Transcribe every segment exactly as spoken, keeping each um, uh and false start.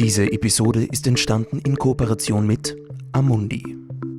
Diese Episode ist entstanden in Kooperation mit Amundi.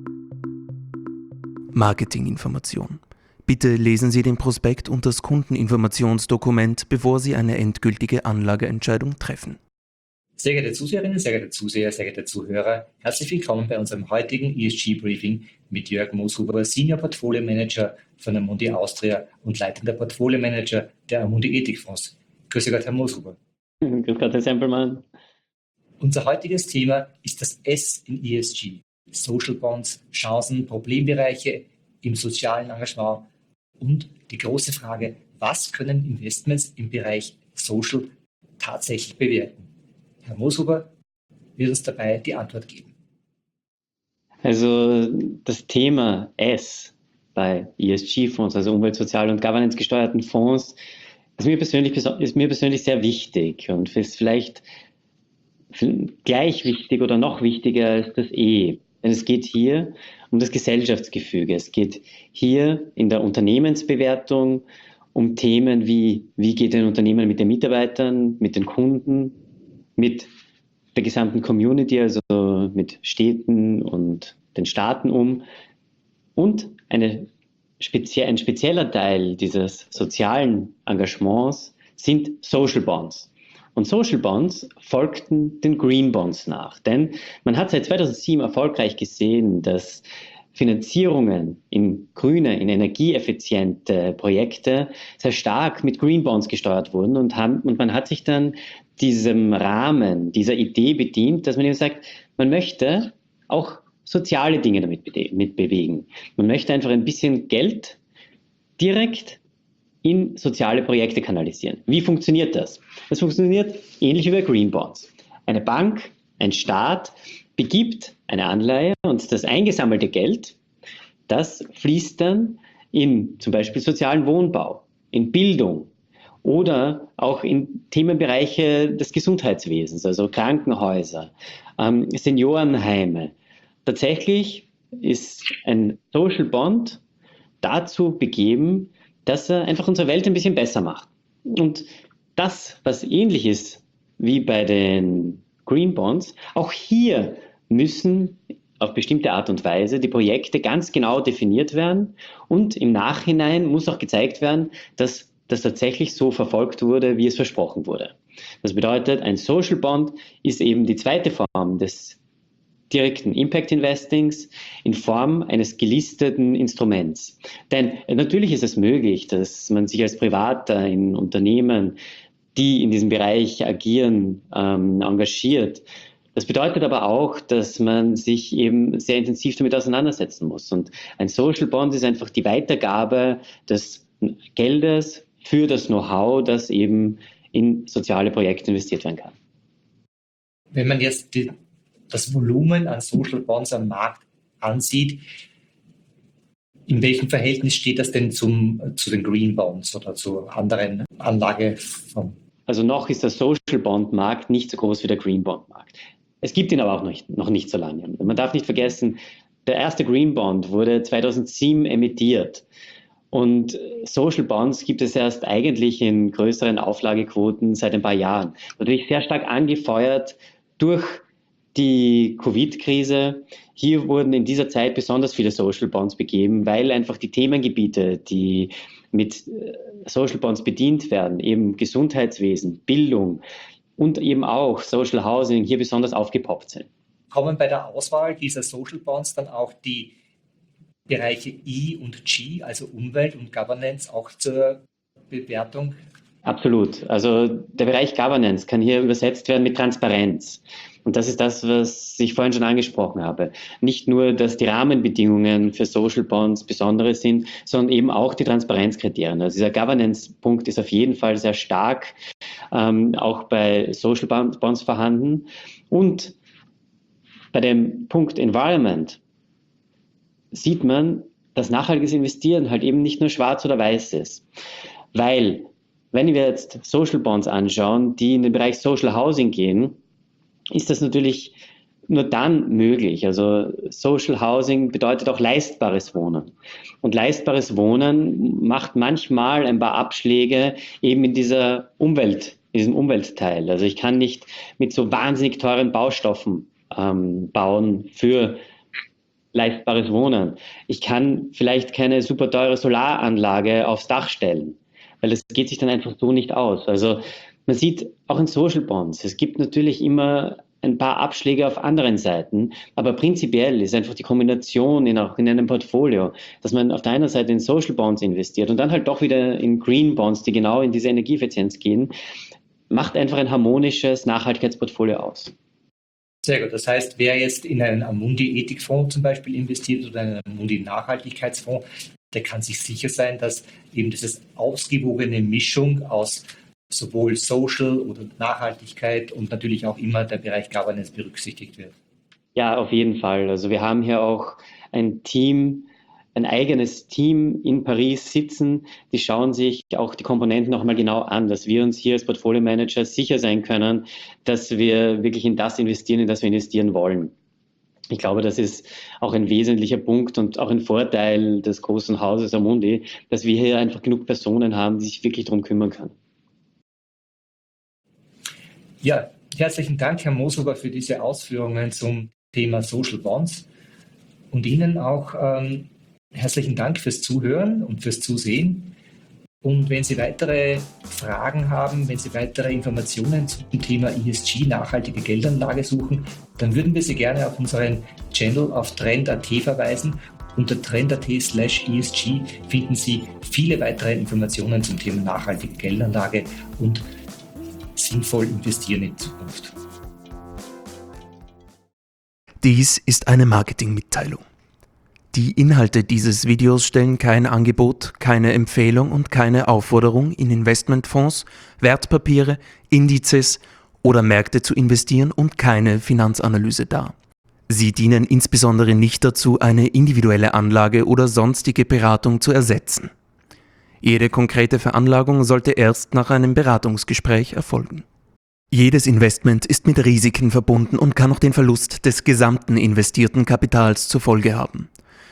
Marketinginformation. Bitte lesen Sie den Prospekt und das Kundeninformationsdokument, bevor Sie eine endgültige Anlageentscheidung treffen. Sehr geehrte Zuseherinnen, sehr geehrte Zuseher, sehr geehrte Zuhörer, herzlich willkommen bei unserem heutigen E S G-Briefing mit Jörg Mooshuber, Senior Portfolio Manager von Amundi Austria und leitender Portfolio Manager der Amundi Ethikfonds. Grüße Gott, Herr Mooshuber. Grüß Gott, Herr Sempelmann. Unser heutiges Thema ist das S in E S G. Social Bonds, Chancen, Problembereiche im sozialen Engagement und die große Frage, was können Investments im Bereich Social tatsächlich bewirken? Herr Mooshuber wird uns dabei die Antwort geben. Also das Thema S bei E S G-Fonds, also Umwelt-, Sozial- und Governance gesteuerten Fonds, ist mir persönlich, ist mir persönlich sehr wichtig und ist vielleicht gleich wichtig oder noch wichtiger als das E. Denn es geht hier um das Gesellschaftsgefüge. Es geht hier in der Unternehmensbewertung um Themen wie, wie geht ein Unternehmen mit den Mitarbeitern, mit den Kunden, mit der gesamten Community, also mit Städten und den Staaten um. Und eine spezie- ein spezieller Teil dieses sozialen Engagements sind Social Bonds. Und Social Bonds folgten den Green Bonds nach. Denn man hat seit zweitausendsieben erfolgreich gesehen, dass Finanzierungen in grüne, in energieeffiziente Projekte sehr stark mit Green Bonds gesteuert wurden und, haben, und man hat sich dann diesem Rahmen, dieser Idee bedient, dass man eben sagt, man möchte auch soziale Dinge damit mit bewegen. Man möchte einfach ein bisschen Geld direkt in soziale Projekte kanalisieren. Wie funktioniert das? Das funktioniert ähnlich wie bei Green Bonds. Eine Bank, ein Staat begibt eine Anleihe und das eingesammelte Geld, das fließt dann in zum Beispiel sozialen Wohnbau, in Bildung oder auch in Themenbereiche des Gesundheitswesens, also Krankenhäuser, ähm, Seniorenheime. Tatsächlich ist ein Social Bond dazu begeben, dass er einfach unsere Welt ein bisschen besser macht. Und das, was ähnlich ist wie bei den Green Bonds, auch hier müssen auf bestimmte Art und Weise die Projekte ganz genau definiert werden und im Nachhinein muss auch gezeigt werden, dass das tatsächlich so verfolgt wurde, wie es versprochen wurde. Das bedeutet, ein Social Bond ist eben die zweite Form des direkten Impact Investings in Form eines gelisteten Instruments. Denn natürlich ist es möglich, dass man sich als Privater in Unternehmen, die in diesem Bereich agieren, ähm, engagiert. Das bedeutet aber auch, dass man sich eben sehr intensiv damit auseinandersetzen muss. Und ein Social Bond ist einfach die Weitergabe des Geldes für das Know-how, das eben in soziale Projekte investiert werden kann. Wenn man jetzt die das Volumen an Social Bonds am Markt ansieht, in welchem Verhältnis steht das denn zum, zu den Green Bonds oder zu anderen Anlageformen? Also noch ist der Social Bond Markt nicht so groß wie der Green Bond Markt. Es gibt ihn aber auch noch nicht, noch nicht so lange. Man darf nicht vergessen, der erste Green Bond wurde zweitausendsieben emittiert. Und Social Bonds gibt es erst eigentlich in größeren Auflagequoten seit ein paar Jahren. Natürlich sehr stark angefeuert durch die Covid-Krise. Hier wurden in dieser Zeit besonders viele Social Bonds begeben, weil einfach die Themengebiete, die mit Social Bonds bedient werden, eben Gesundheitswesen, Bildung und eben auch Social Housing hier besonders aufgepoppt sind. Kommen bei der Auswahl dieser Social Bonds dann auch die Bereiche E und G, also Umwelt und Governance, auch zur Bewertung? Absolut. Also der Bereich Governance kann hier übersetzt werden mit Transparenz. Und das ist das, was ich vorhin schon angesprochen habe. Nicht nur, dass die Rahmenbedingungen für Social Bonds besondere sind, sondern eben auch die Transparenzkriterien. Also dieser Governance-Punkt ist auf jeden Fall sehr stark ähm, auch bei Social Bonds vorhanden. Und bei dem Punkt Environment sieht man, dass nachhaltiges Investieren halt eben nicht nur schwarz oder weiß ist. Weil, wenn wir jetzt Social Bonds anschauen, die in den Bereich Social Housing gehen, ist das natürlich nur dann möglich. Also Social Housing bedeutet auch leistbares Wohnen. Und leistbares Wohnen macht manchmal ein paar Abschläge eben in dieser Umwelt in diesem Umweltteil. Also ich kann nicht mit so wahnsinnig teuren Baustoffen ähm, bauen für leistbares Wohnen. Ich kann vielleicht keine super teure Solaranlage aufs Dach stellen, weil das geht sich dann einfach so nicht aus. Also man sieht auch in Social Bonds, es gibt natürlich immer ein paar Abschläge auf anderen Seiten, aber prinzipiell ist einfach die Kombination in, auch in einem Portfolio, dass man auf der einen Seite in Social Bonds investiert und dann halt doch wieder in Green Bonds, die genau in diese Energieeffizienz gehen, macht einfach ein harmonisches Nachhaltigkeitsportfolio aus. Sehr gut. Das heißt, wer jetzt in einen Amundi-Ethikfonds zum Beispiel investiert oder in einen Amundi-Nachhaltigkeitsfonds, der kann sich sicher sein, dass eben diese ausgewogene Mischung aus sowohl Social oder Nachhaltigkeit und natürlich auch immer der Bereich Governance berücksichtigt wird. Ja, auf jeden Fall. Also wir haben hier auch ein Team, ein eigenes Team in Paris sitzen, die schauen sich auch die Komponenten noch mal genau an, dass wir uns hier als Portfolio Manager sicher sein können, dass wir wirklich in das investieren, in das wir investieren wollen. Ich glaube, das ist auch ein wesentlicher Punkt und auch ein Vorteil des großen Hauses Amundi, dass wir hier einfach genug Personen haben, die sich wirklich darum kümmern können. Ja, herzlichen Dank, Herr Mooshuber, für diese Ausführungen zum Thema Social Bonds und Ihnen auch ähm, herzlichen Dank fürs Zuhören und fürs Zusehen. Und wenn Sie weitere Fragen haben, wenn Sie weitere Informationen zum Thema E S G, nachhaltige Geldanlage suchen, dann würden wir Sie gerne auf unseren Channel auf trend punkt at verweisen. Unter trend punkt at slash E S G finden Sie viele weitere Informationen zum Thema nachhaltige Geldanlage und sinnvoll investieren in Zukunft. Dies ist eine Marketingmitteilung. Die Inhalte dieses Videos stellen kein Angebot, keine Empfehlung und keine Aufforderung, in Investmentfonds, Wertpapiere, Indizes oder Märkte zu investieren und keine Finanzanalyse dar. Sie dienen insbesondere nicht dazu, eine individuelle Anlage oder sonstige Beratung zu ersetzen. Jede konkrete Veranlagung sollte erst nach einem Beratungsgespräch erfolgen. Jedes Investment ist mit Risiken verbunden und kann auch den Verlust des gesamten investierten Kapitals zur Folge haben.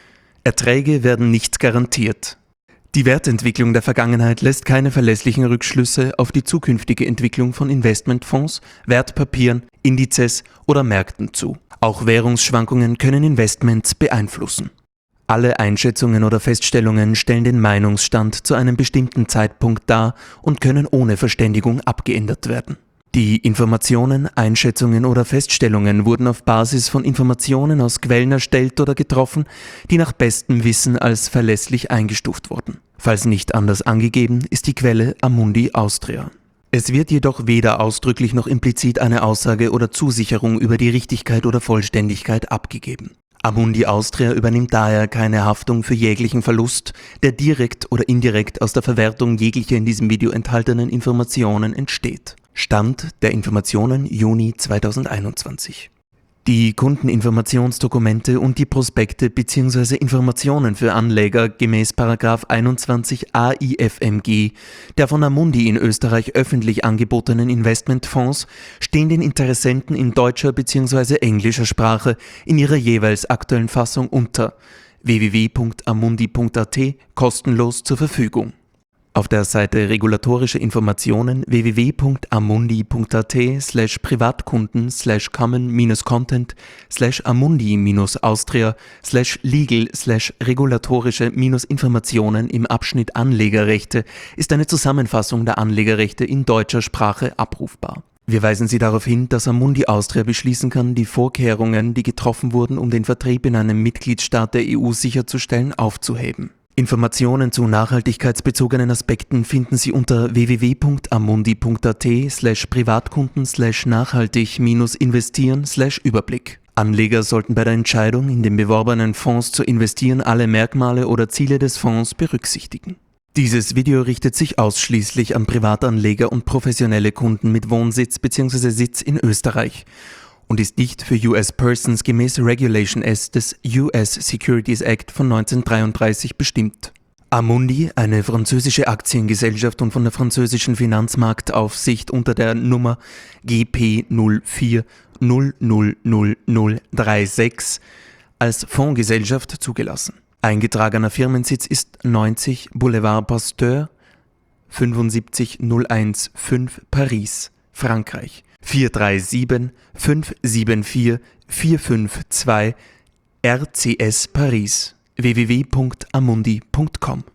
Erträge werden nicht garantiert. Die Wertentwicklung der Vergangenheit lässt keine verlässlichen Rückschlüsse auf die zukünftige Entwicklung von Investmentfonds, Wertpapieren, Indizes oder Märkten zu. Auch Währungsschwankungen können Investments beeinflussen. Alle Einschätzungen oder Feststellungen stellen den Meinungsstand zu einem bestimmten Zeitpunkt dar und können ohne Verständigung abgeändert werden. Die Informationen, Einschätzungen oder Feststellungen wurden auf Basis von Informationen aus Quellen erstellt oder getroffen, die nach bestem Wissen als verlässlich eingestuft wurden. Falls nicht anders angegeben, ist die Quelle Amundi Austria. Es wird jedoch weder ausdrücklich noch implizit eine Aussage oder Zusicherung über die Richtigkeit oder Vollständigkeit abgegeben. Amundi Austria übernimmt daher keine Haftung für jeglichen Verlust, der direkt oder indirekt aus der Verwertung jeglicher in diesem Video enthaltenen Informationen entsteht. Stand der Informationen Juni zweitausendeinundzwanzig. Die Kundeninformationsdokumente und die Prospekte bzw. Informationen für Anleger gemäß Paragraph einundzwanzig A I F M G der von Amundi in Österreich öffentlich angebotenen Investmentfonds stehen den Interessenten in deutscher bzw. englischer Sprache in ihrer jeweils aktuellen Fassung unter w w w punkt amundi punkt a t kostenlos zur Verfügung. Auf der Seite Regulatorische Informationen w w w punkt amundi punkt a t slash privatkunden slash common-content slash amundi-austria slash legal slash regulatorische-informationen im Abschnitt Anlegerrechte ist eine Zusammenfassung der Anlegerrechte in deutscher Sprache abrufbar. Wir weisen Sie darauf hin, dass Amundi Austria beschließen kann, die Vorkehrungen, die getroffen wurden, um den Vertrieb in einem Mitgliedstaat der E U sicherzustellen, aufzuheben. Informationen zu nachhaltigkeitsbezogenen Aspekten finden Sie unter w w w punkt amundi punkt a t slash privatkunden slash nachhaltig-investieren slash Überblick. Anleger sollten bei der Entscheidung, in den beworbenen Fonds zu investieren, alle Merkmale oder Ziele des Fonds berücksichtigen. Dieses Video richtet sich ausschließlich an Privatanleger und professionelle Kunden mit Wohnsitz bzw. Sitz in Österreich und ist nicht für U S Persons gemäß Regulation S des U S Securities Act von neunzehnhundertdreiunddreißig bestimmt. Amundi, eine französische Aktiengesellschaft und von der französischen Finanzmarktaufsicht unter der Nummer G P null vier null null null null drei sechs als Fondsgesellschaft zugelassen. Eingetragener Firmensitz ist neunzig Boulevard Pasteur, sieben fünf null eins fünf Paris, Frankreich. vier drei sieben fünf sieben vier vier fünf zwei R C S Paris w w w punkt amundi punkt com